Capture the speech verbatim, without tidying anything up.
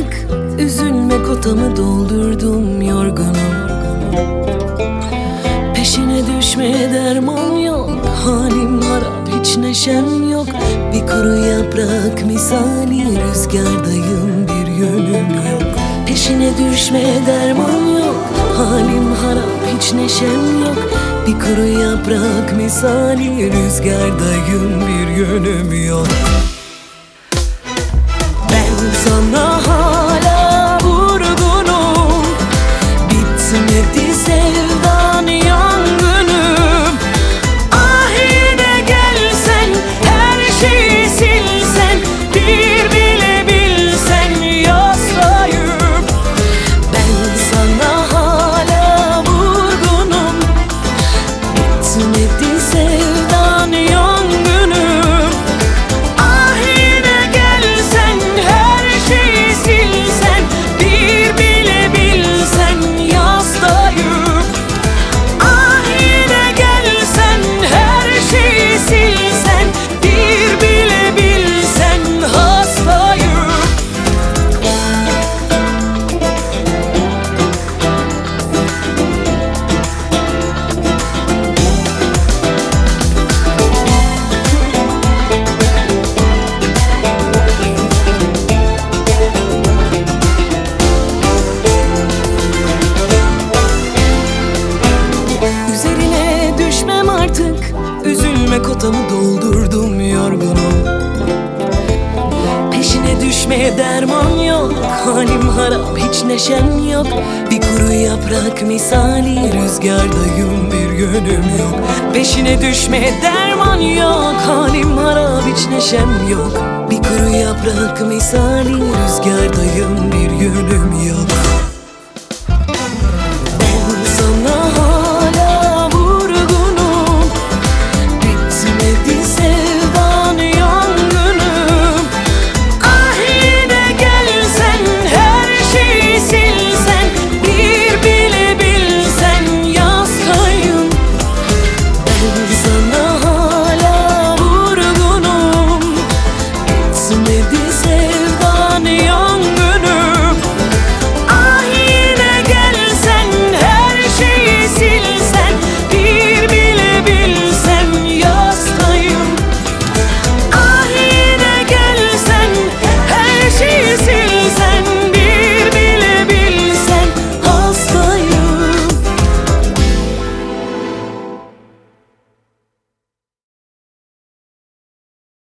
artık. Üzülme, kotamı doldurdum, yorgunum. Peşine düşmeye derman yok. Halim harap, hiç neşem yok. Bir kuru yaprak misali rüzgardayım, bir yönüm yok. Peşine düşmeye derman yok. Halim harap, hiç neşem yok. Bir kuru yaprak misali rüzgardayım, bir yönüm yok. Ben sana hala vurgunum. Bitmedi sevdan yangınım. Ah yine gelsen, her şeyi silsen, bir bile bilsen yaslayıp. Ben sana hala vurgunum. Bitmedi sevdan yangınım. Ah yine gelsen, her şeyi silsen, bir bile bilsen yaslayıp. Ah yine gelsen, her şeyi silsen, bir bile bilsen hastayım. Üzerine düşmem artık. Üzülme, kotamı doldurdum, yorgunum. Peşine düşmeye derman yok. Halim harap, hiç neşem yok. Bir kuru yaprak misali rüzgardayım, bir yönüm yok. Peşine düşmeye derman yok. Halim harap, hiç neşem yok. Bir kuru yaprak misali rüzgardayım, bir yönüm yok.